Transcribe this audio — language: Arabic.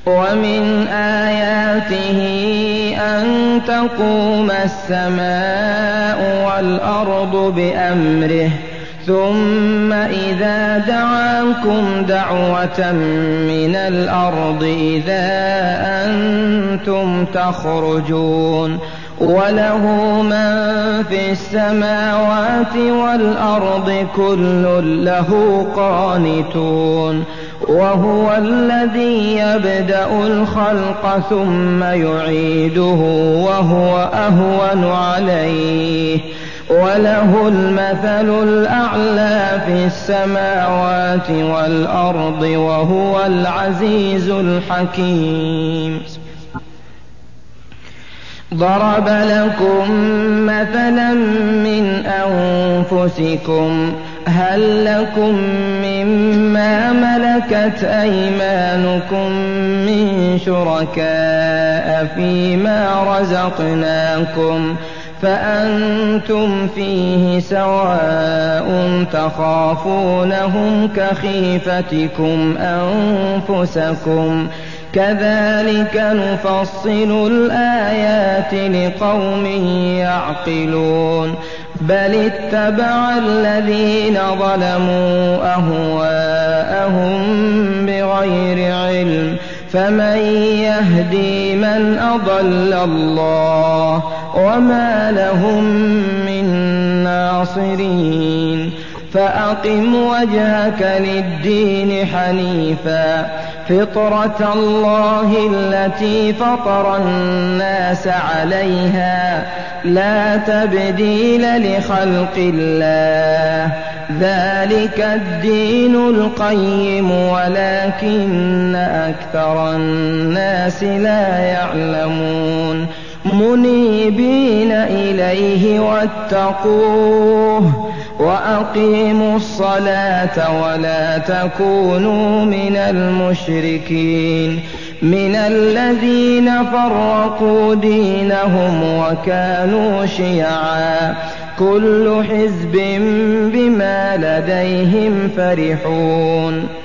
ومن آياته أن تقوم السماء والأرض بأمره ثم إذا دعاكم دعوة من الأرض إذا أنتم تخرجون وله من في السماوات والأرض كل له قانتون وهو الذي يبدأ الخلق ثم يعيده وهو أهون عليه وله المثل الأعلى في السماوات والأرض وهو العزيز الحكيم. ضرب لكم مثلا من أنفسكم هل لكم مما ملكت أيمانكم من شركاء فيما رزقناكم فأنتم فيه سواء تخافونهم كخيفتكم أنفسكم كذلك نفصل الآيات لقوم يعقلون بل اتبع الذين ظلموا أهواءهم بغير علم فمن يهدي من أضل الله وما لهم من ناصرين فأقم وجهك للدين حنيفا فطرة الله التي فطر الناس عليها لا تبديل لخلق الله ذلك الدين القيم ولكن أكثر الناس لا يعلمون منيبين إليه واتقوه وأقيموا الصلاة ولا تكونوا من المشركين من الذين فرقوا دينهم وكانوا شيعا كل حزب بما لديهم فرحون